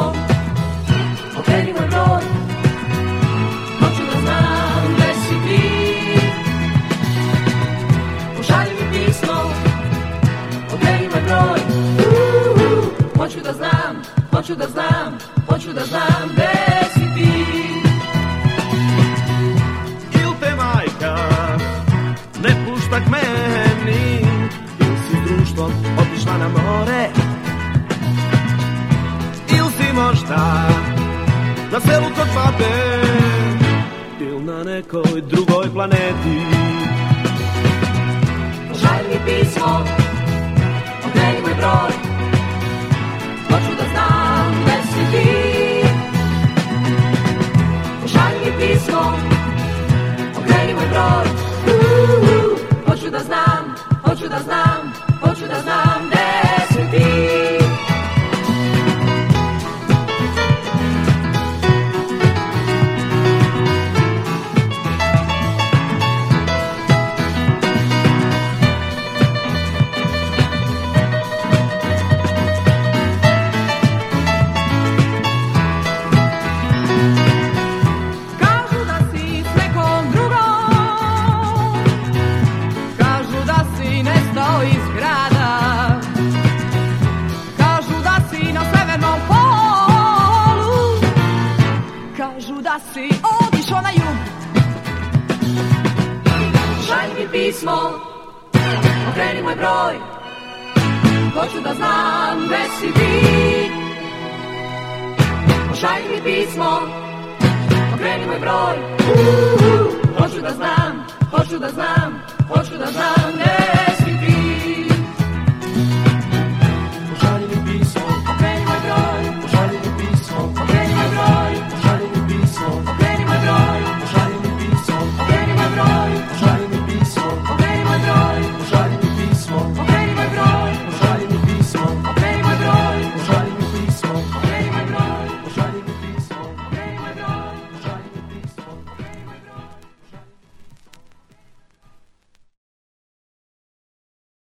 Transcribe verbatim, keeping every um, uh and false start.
pismo, okreni moj broj, hoću da znam gde si ti. Pošalji mi pismo, okreni moj broj, hoću da znam, hoću da znam, hoću da znam gde si ti. Il te majka ne pušta k meni, il si s društvom otišla na more, il si možda na selu kod babe, il na nekoj drugoj planeti. Pošalji mi pismo, okreni moj broj, hoću da znam gde si ti. Pošalji mi pismo, okreni moj broj, hoću da znam, hoću da znam, hoću da znam gde si ti. Da si otišao na jug. Pošalji mi pismo, okreni moj broj, hoću da znam gde si ti. Pošalji mi pismo, okreni moj broj, hoću da znam, hoću da znam, hoću da znam gde